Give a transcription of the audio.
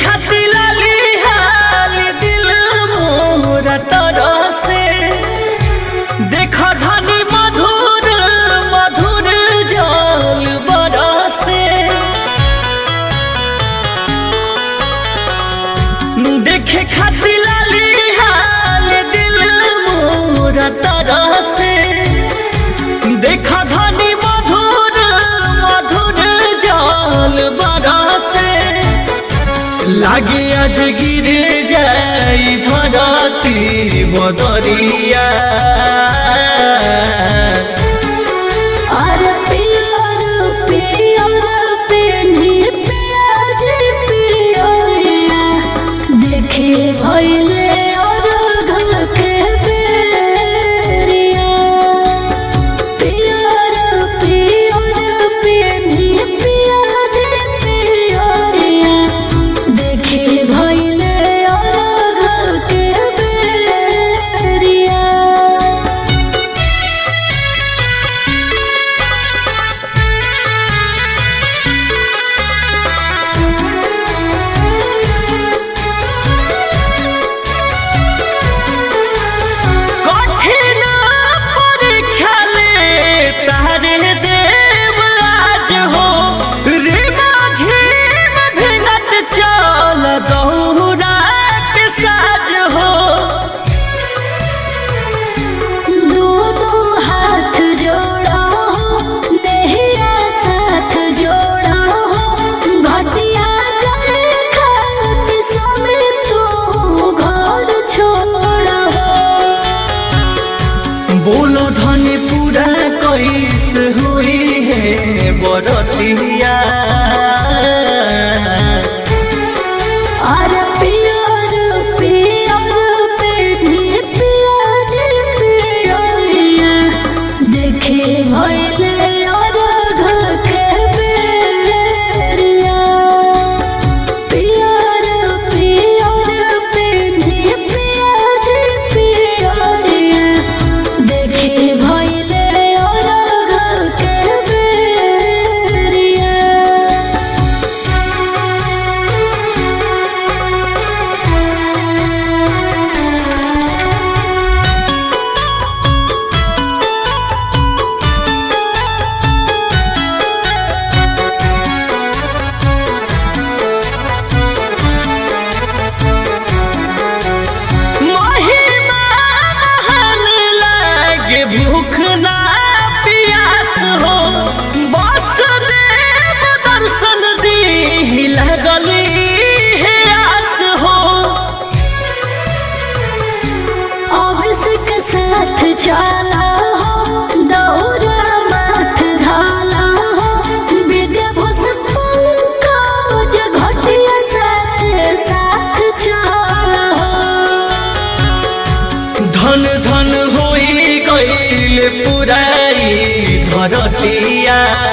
खाती लाली हाल दिल मोरा तरह से देखा धनी मधुर मधुर जल बरसे देखे खाती लाली हाल दिल मोरा तरह से देखा धनी मधुर मधुर जल बरसे लागे आज गिर जाई धरती बदरिया बोलो धनी पूरा कैस हुई है बरतिया भूख ना प्यास हो बस देव दर्शन दी लगली है आस हो ऑफिस के साथ चला हो दौरा माथ धाला हो विद्याभूषण को घटिया साथ चला हो धन धन होई गईल पुराई धरतिया